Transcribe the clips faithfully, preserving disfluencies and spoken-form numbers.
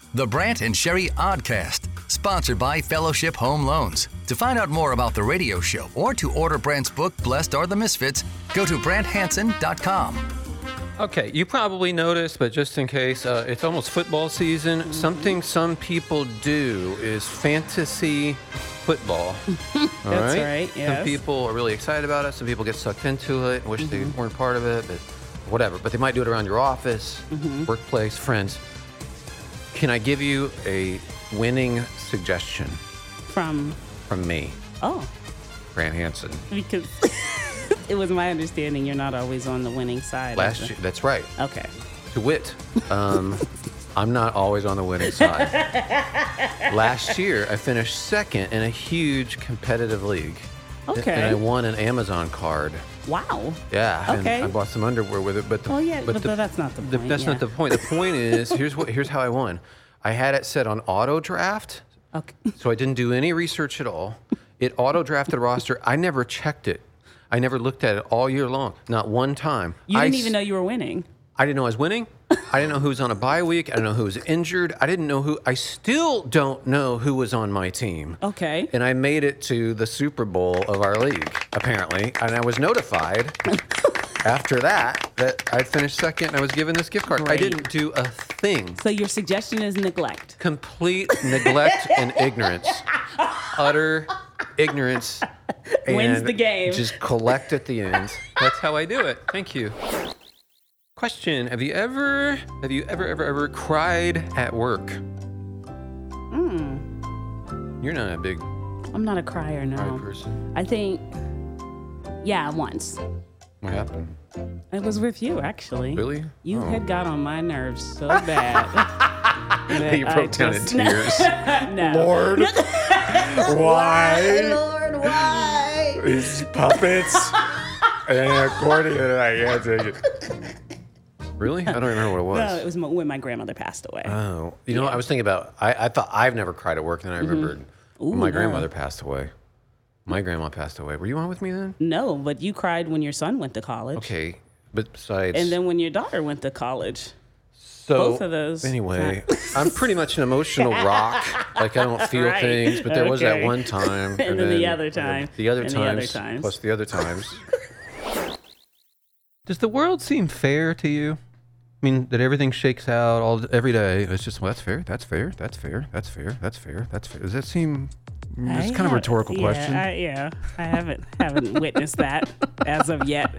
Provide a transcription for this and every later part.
The Brant and Sherry Oddcast, sponsored by Fellowship Home Loans. To find out more about the radio show or to order Brant's book, Blessed Are the Misfits, go to brant hansen dot com. Okay, you probably noticed, but just in case, uh, it's almost football season. Mm-hmm. Something some people do is fantasy football. All That's right, right yes. Some people are really excited about it. Some people get sucked into it, wish mm-hmm. they weren't part of it, but whatever. But they might do it around your office, mm-hmm. workplace, friends. Can I give you a winning suggestion? From? From me. Oh. Brant Hansen. Because it was my understanding you're not always on the winning side. Last year, that's right. Okay. To wit, um, I'm not always on the winning side. Last year, I finished second in a huge competitive league. Okay. And I won an Amazon card. Wow. Yeah. Okay. And I bought some underwear with it, but the, oh yeah, but, but the, that's not the point. The, that's yeah. not the point. The point is, here's what here's how I won. I had it set on auto draft. Okay. So I didn't do any research at all. It auto drafted a roster. I never checked it. I never looked at it all year long. Not one time. You didn't I, even know you were winning. I didn't know I was winning. I didn't know who was on a bye week. I didn't know who was injured. I didn't know who. I still don't know who was on my team. Okay. And I made it to the Super Bowl of our league, apparently. And I was notified after that that I finished second and I was given this gift card. Great. I didn't do a thing. So your suggestion is neglect. Complete neglect and ignorance. Utter ignorance. And wins the game. Just collect at the end. That's how I do it. Thank you. Question: Have you ever, have you ever, ever, ever cried at work? Hmm. You're not a big I'm not a crier, no. cry person. I think, yeah, once. What happened? It was with you, actually. Really? You Oh. had got on my nerves so bad. that You broke I down just- in tears. No. Lord, why Lord, why? these puppets and an accordion? And I can't take it. Really? I don't remember what it was. No, it was mo- when my grandmother passed away. Oh, you know, what I was thinking about. I, I thought I've never cried at work, and then I remembered Ooh, when my no. grandmother passed away. My grandma passed away. Were you on with me then? No, but you cried when your son went to college. Okay, but besides, And then when your daughter went to college. so both of those. Anyway, I'm pretty much an emotional rock. Like I don't feel Right. things, but there was that Okay. one time, And then the other time. the other And times, the other times. plus the other times. Does the world seem fair to you? I mean, that everything shakes out all every day. It's just, well, that's fair, that's fair, that's fair, that's fair, that's fair, that's fair. Does that seem? It's I kind of a have- rhetorical yeah, question. I, yeah, I haven't haven't witnessed that as of yet.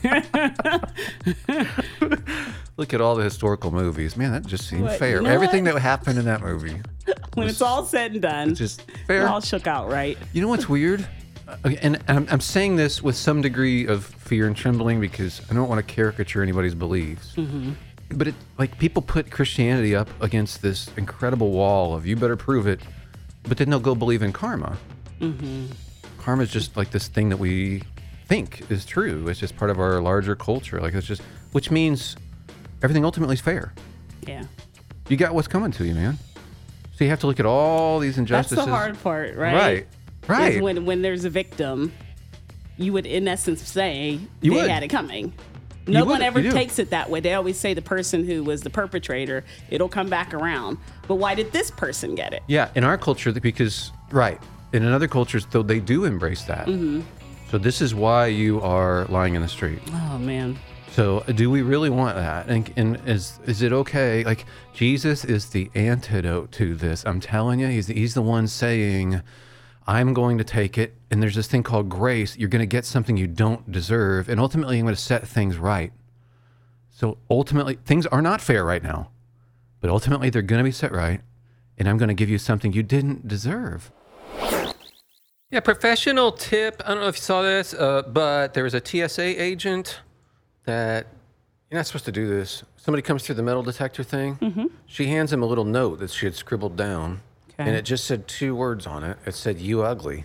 Look at all the historical movies. Man, that just seemed What, fair. you know Everything what? that happened in that movie. When was it's all said and done, just fair. it all shook out right. You know what's weird? Uh, And I'm, I'm saying this with some degree of fear and trembling because I don't want to caricature anybody's beliefs. Mm-hmm. But it, like people put Christianity up against this incredible wall of you better prove it, but then they'll go believe in karma. Mm-hmm. Karma is just like this thing that we think is true. It's just part of our larger culture. Like it's just, which means everything ultimately is fair. Yeah. You got what's coming to you, man. So you have to look at all these injustices. That's the hard part, right? Right. Right. Is when when there's a victim, you would in essence say You they would. had it coming. No You one would, ever you do. takes it that way. They always say the person who was the perpetrator, it'll come back around. But why did this person get it? Yeah, in our culture, because, right, in other cultures, though, they do embrace that. Mm-hmm. So this is why you are lying in the street. Oh man. So do we really want that? And, and is is it okay? Like, Jesus is the antidote to this. I'm telling you, he's, he's the one saying, I'm going to take it, and there's this thing called grace. You're going to get something you don't deserve, and ultimately I'm going to set things right. So ultimately, things are not fair right now, but ultimately they're going to be set right, and I'm going to give you something you didn't deserve. Yeah, professional tip. I don't know if you saw this, uh, but there was a T S A agent that, you're not supposed to do this. Somebody comes through the metal detector thing. Mm-hmm. She hands him a little note that she had scribbled down. Okay. And it just said two words on it. It said, "You ugly."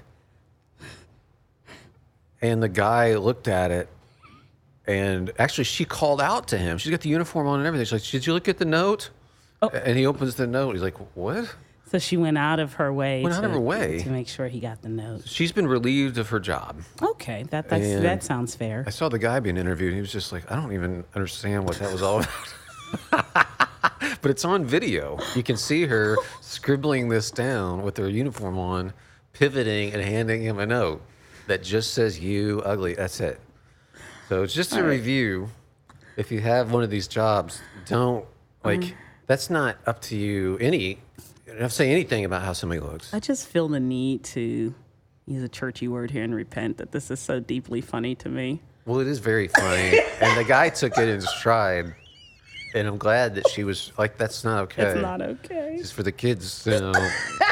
And the guy looked at it, and actually she called out to him. She's got the uniform on and everything. She's like, "Did you look at the note?" Oh. And he opens the note. He's like, "What?" So she went out of her way, Went to, out of her way? to make sure he got the note. She's been relieved of her job. Okay, that that's, And that sounds fair. I saw the guy being interviewed. And he was just like, "I don't even understand what that was all about." but it's on video. You can see her scribbling this down with her uniform on, pivoting and handing him a note that just says "you ugly." That's it. So it's just a right. review. If you have one of these jobs, don't like. Mm. That's not up to you. Any, you don't have to say anything about how somebody looks. I just feel the need to use a churchy word here and repent that this is so deeply funny to me. Well, it is very funny, and the guy took it in stride. And I'm glad that she was like, "That's not okay. It's not okay. Just for the kids, you know."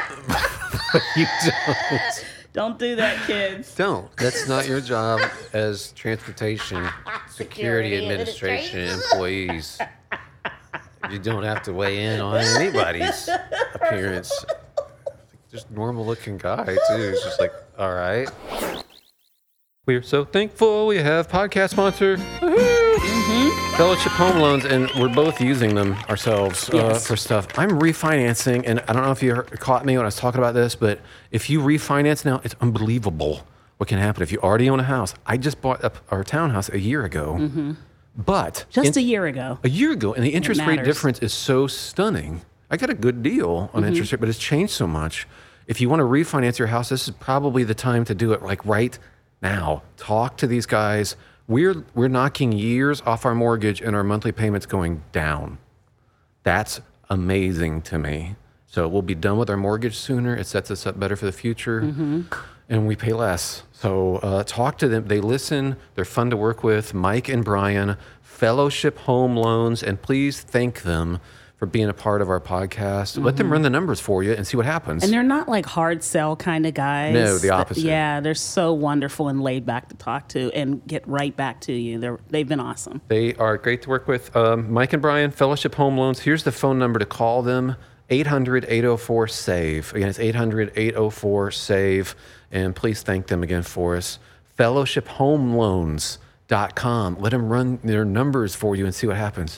You don't. Don't do that, kids. Don't. That's not your job as Transportation Security Administration employees. You don't have to weigh in on anybody's appearance. Just normal-looking guy, too. It's just like, all right. We're so thankful we have podcast sponsor, mm-hmm. Fellowship Home Loans, and we're both using them ourselves uh, yes. for stuff. I'm refinancing, and I don't know if you heard, caught me when I was talking about this, but if you refinance now, it's unbelievable what can happen. If you already own a house, I just bought up our townhouse a year ago, mm-hmm. but just in, a year ago, a year ago, and the interest rate difference is so stunning. I got a good deal on mm-hmm. interest rate, but it's changed so much. If you want to refinance your house, this is probably the time to do it. Like right. Now, talk to these guys. We're we're knocking years off our mortgage and our monthly payments going down. That's amazing to me. So we'll be done with our mortgage sooner. It sets us up better for the future, mm-hmm. and we pay less. So uh, talk to them. They listen. They're fun to work with. Mike and Brian, Fellowship Home Loans, and please thank them for being a part of our podcast. Mm-hmm. Let them run the numbers for you and see what happens. And they're not like hard sell kind of guys. No, the opposite. Yeah, they're so wonderful and laid back to talk to and get right back to you. They're, they've been awesome. They are great to work with. Um, Mike and Brian, Fellowship Home Loans. Here's the phone number to call them, eight hundred, eight oh four, S A V E. Again, it's eight hundred, eight oh four, S A V E. And please thank them again for us. fellowship home loans dot com. Let them run their numbers for you and see what happens.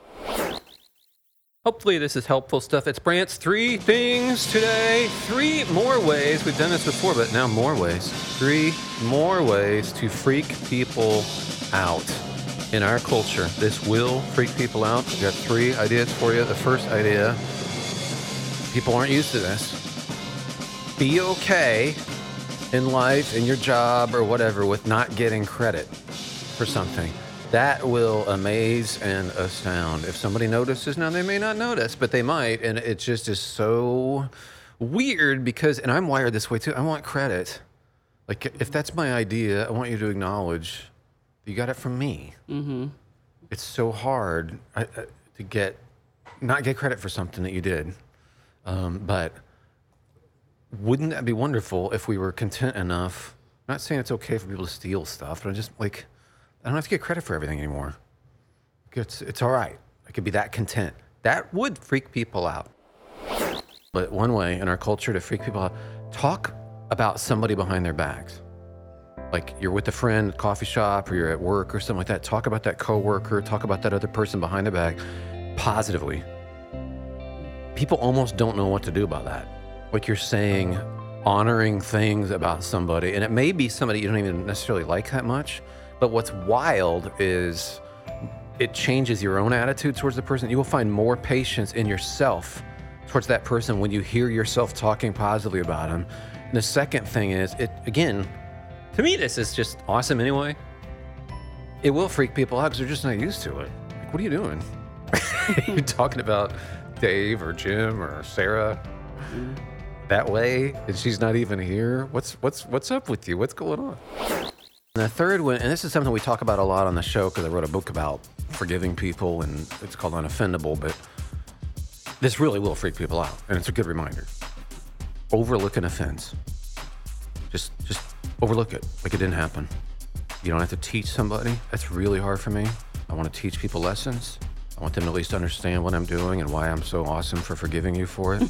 Hopefully this is helpful stuff. It's Brant's three things today. Three more ways. We've done this before, but now more ways. Three more ways to freak people out in our culture. This will freak people out. We've got three ideas for you. The first idea, people aren't used to this. Be okay in life, in your job or whatever, with not getting credit for something. That will amaze and astound. If somebody notices, now they may not notice, but they might, and it just is so weird because, and I'm wired this way too, I want credit. Like, if that's my idea, I want you to acknowledge you got it from me. Mm-hmm. It's so hard I, I, to get, not get credit for something that you did. Um, but wouldn't that be wonderful if we were content enough, I'm not saying it's okay for people to steal stuff, but I'm just like, I don't have to get credit for everything anymore. It's, it's all right. I could be that content. That would freak people out. But one way in our culture to freak people out, talk about somebody behind their backs. Like you're with a friend at a coffee shop or you're at work or something like that. Talk about that coworker, talk about that other person behind their back positively. People almost don't know what to do about that. Like you're saying, honoring things about somebody, and it may be somebody you don't even necessarily like that much. But what's wild is it changes your own attitude towards the person. You will find more patience in yourself towards that person when you hear yourself talking positively about them. And the second thing is, it again, to me, this is just awesome anyway. It will freak people out because they're just not used to it. Like, what are you doing? You're talking about Dave or Jim or Sarah mm-hmm. that way, and she's not even here. What's what's what's up with you? What's going on? And the third one, and this is something we talk about a lot on the show because I wrote a book about forgiving people, and it's called Unoffendable, but this really will freak people out, and it's a good reminder. Overlook an offense. Just, just overlook it like it didn't happen. You don't have to teach somebody. That's really hard for me. I want to teach people lessons. I want them to at least understand what I'm doing and why I'm so awesome for forgiving you for it.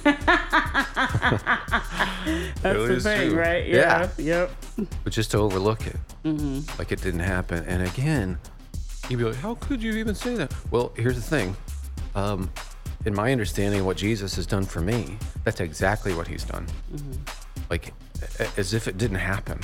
That's it the thing, true. right? Yeah. yeah. Yep. But just to overlook it, mm-hmm. like it didn't happen. And again, you'd be like, how could you even say that? Well, here's the thing. Um, in my understanding of what Jesus has done for me, that's exactly what he's done. Mm-hmm. Like, as if it didn't happen.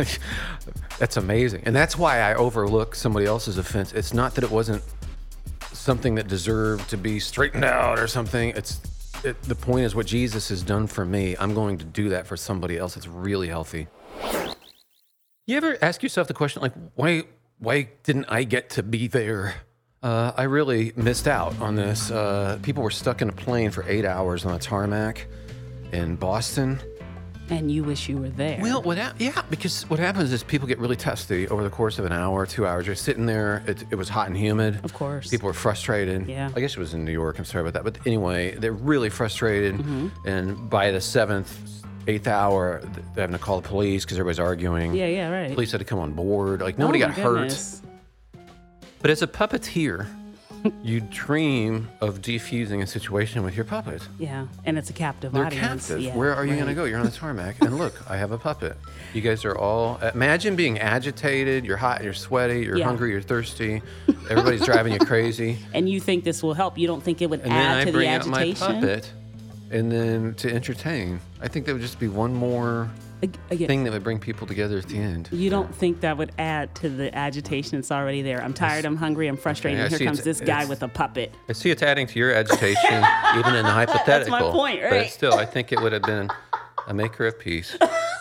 That's amazing. And that's why I overlook somebody else's offense. It's not that it wasn't something that deserved to be straightened out or something. It's it, the point is what Jesus has done for me. I'm going to do that for somebody else. It's really healthy. You ever ask yourself the question, like, why why didn't I get to be there? Uh, I really missed out on this. Uh, people were stuck in a plane for eight hours on a tarmac in Boston. And you wish you were there. Well, what hap- yeah, because what happens is people get really testy over the course of an hour, two hours. You're sitting there. It, it was hot and humid. Of course. People were frustrated. Yeah. I guess it was in New York. I'm sorry about that. But anyway, they're really frustrated. Mm-hmm. And by the seventh, eighth hour, they're having to call the police because everybody's arguing. Yeah, yeah, right. Police had to come on board. Like, nobody oh got goodness. hurt. But as a puppeteer, you dream of defusing a situation with your puppet. Yeah, and it's a captive They're audience. captive. Yeah, Where are you right. going to go? You're on the tarmac, and look, I have a puppet. You guys are all. Imagine being agitated. You're hot. You're sweaty. You're Yeah. hungry. You're thirsty. Everybody's driving you crazy. And you think this will help. You don't think it would And add then I to bring the out my agitation? puppet, and then to entertain. I think that would just be one more Ag- again, thing that would bring people together at the end. You don't think that would add to the agitation that's already there? I'm tired, I'm hungry, I'm frustrated. Okay, I and see here comes it's- this guy it's- with a puppet. I see it's adding to your agitation, even in the hypothetical. point, But right? still, I think it would have been a maker of peace.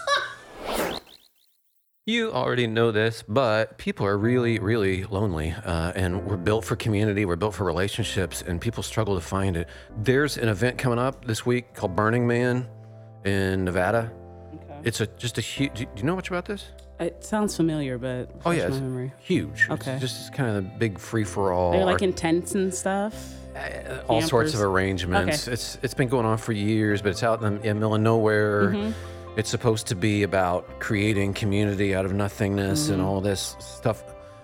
You already know this, but people are really, really lonely, uh, and we're built for community, we're built for relationships, and people struggle to find it. There's an event coming up this week called Burning Man in Nevada. Okay. It's a just a huge. Do you know much about this? It sounds familiar, but Oh refresh yeah, my it's memory. huge. Okay. It's just kind of a big free for all. They're like in tents and stuff. all sorts of campers. arrangements. Okay. It's it's been going on for years, but it's out in the, in the middle of nowhere. Mm-hmm. It's supposed to be about creating community out of nothingness Mm-hmm. and all this stuff.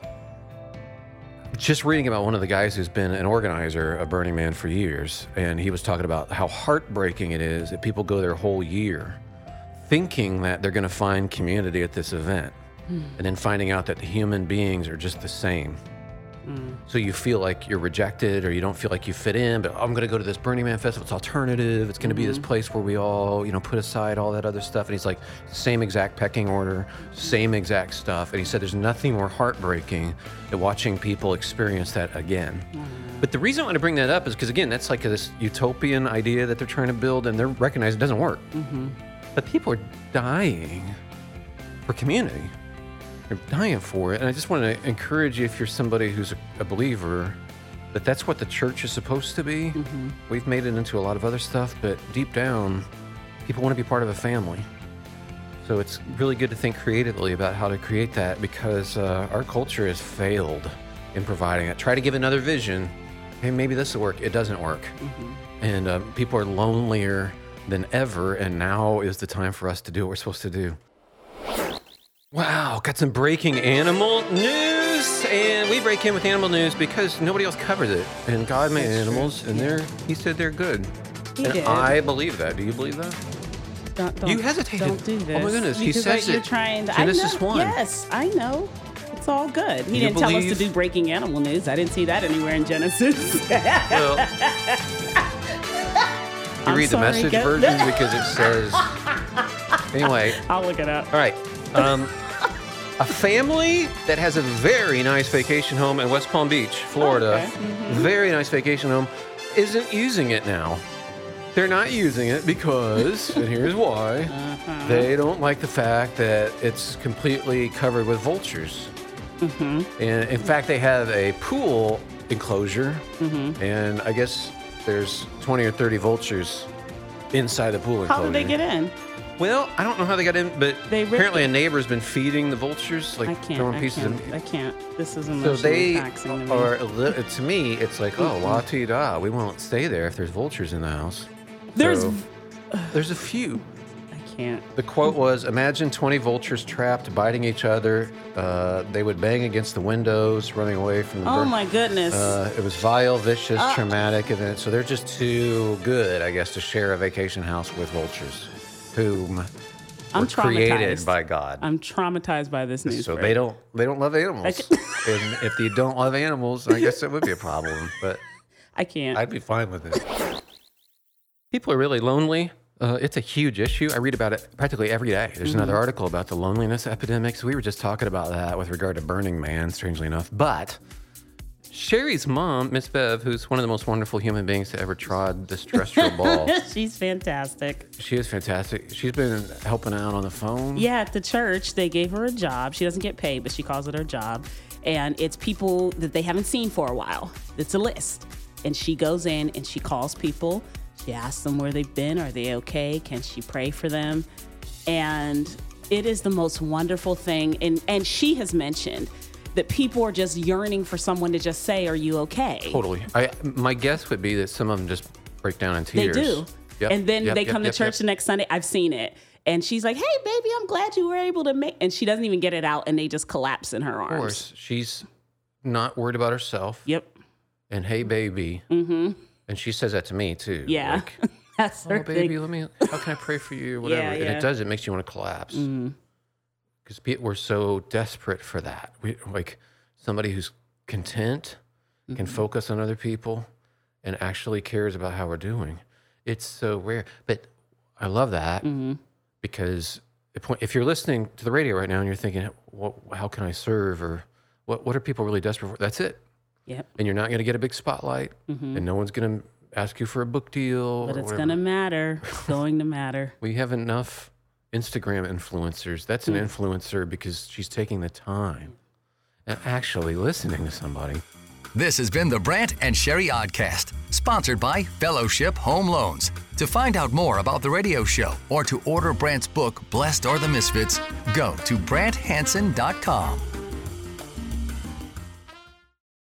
Just reading about one of the guys who's been an organizer of Burning Man for years, and he was talking about how heartbreaking it is that people go their whole year thinking that they're going to find community at this event, Hmm. and then finding out that the human beings are just the same. Hmm. So you feel like you're rejected, or you don't feel like you fit in, but I'm going to go to this Burning Man festival. It's alternative. It's going to be this place where we all, you know, put aside all that other stuff. And he's like, same exact pecking order, same exact stuff. And he said there's nothing more heartbreaking than watching people experience that again. But the reason I want to bring that up is because, again, that's like this utopian idea that they're trying to build, and they're recognizing it doesn't work. But people are dying for community. They're dying for it. And I just want to encourage you, if you're somebody who's a, a believer, that that's what the church is supposed to be. Mm-hmm. We've made it into a lot of other stuff, but deep down, people want to be part of a family. So it's really good to think creatively about how to create that, because uh, our culture has failed in providing it. Try to give another vision. Hey, maybe this will work. It doesn't work. Mm-hmm. And um, people are lonelier than ever, and now is the time for us to do what we're supposed to do. Wow, got some breaking animal news, and we break in with animal news because nobody else covered it. And God made That's true. animals, and they're He said they're good. He and did. I believe that. Do you believe that? Don't, don't, You hesitated. Don't do this. Oh my goodness, he Because, says like, You're it. trying to, Genesis I know, one. Yes, I know. It's all good. He You didn't tell us to believe- do breaking animal news. I didn't see that anywhere in Genesis. Well, you I'm read the sorry, message go- version because it says. Anyway, I'll look it up. all right. Um, a family that has a very nice vacation home in West Palm Beach, Florida, Okay. Mm-hmm. very nice vacation home, isn't using it now. They're not using it because, and here's why, Uh-huh. they don't like the fact that it's completely covered with vultures. Mm-hmm. And in fact, they have a pool enclosure, Mm-hmm. and I guess there's twenty or thirty vultures inside the pool enclosure. How did they get in? Well, I don't know how they got in, but They ripped apparently it. a neighbor's been feeding the vultures, like I can't. throwing I pieces can't. of I can't. This is So emotionally they taxing to me. are, a li- to me, it's like, oh, la ti da, we won't stay there if there's vultures in the house. There's. So, there's a few. I can't. The quote was, imagine twenty vultures trapped, biting each other. Uh, they would bang against the windows, running away from the Oh bird. my goodness. Uh, it was vile, vicious, Uh. traumatic event. So they're just too good, I guess, to share a vacation house with vultures, whom I'm were created traumatized. by God. I'm traumatized by this news. so story. they don't they don't love animals. And if you don't love animals, I guess that would be a problem. But I can't. I'd be fine with it. People are really lonely. Uh, it's a huge issue. I read about it practically every day. There's Mm-hmm. another article about the loneliness epidemic. So we were just talking about that with regard to Burning Man, strangely enough. But Sherry's mom, Miss Bev, who's one of the most wonderful human beings to ever trod this terrestrial ball. She's fantastic. She is fantastic. She's been helping out on the phone. Yeah, at the church, they gave her a job. She doesn't get paid, but she calls it her job. And it's people that they haven't seen for a while. It's a list. And she goes in and she calls people. She asks them where they've been. Are they okay? Can she pray for them? And it is the most wonderful thing. And, and she has mentioned that people are just yearning for someone to just say, are you okay? Totally. I my guess would be that some of them just break down in They tears. do. Yep, and then yep, they yep, come yep, to church yep. the next Sunday. I've seen it. And she's like, hey, baby, I'm glad you were able to make... And she doesn't even get it out, and they just collapse in her arms. Of course. She's not worried about herself. Yep. And hey, baby. Mm-hmm. And she says that to me, too. Yeah. Like, That's her oh, baby, thing. let me... How can I pray for you? Whatever. Yeah, And yeah. it does. It makes you want to collapse. Because we're so desperate for that. We like... Somebody who's content, can Mm-hmm. focus on other people, and actually cares about how we're doing. It's so rare. But I love that Mm-hmm. because if if you're listening to the radio right now and you're thinking, what, how can I serve? Or what, what are people really desperate for? That's it. Yep. And you're not going to get a big spotlight, and no one's going to ask you for a book deal. But or it's whatever. going to matter. It's going to matter. We have enough Instagram influencers. That's Mm. an influencer because she's taking the time and actually listening to somebody. This has been the Brant and Sherry Oddcast, sponsored by Fellowship Home Loans. To find out more about the radio show or to order Brant's book, Blessed Are the Misfits, go to brant hansen dot com.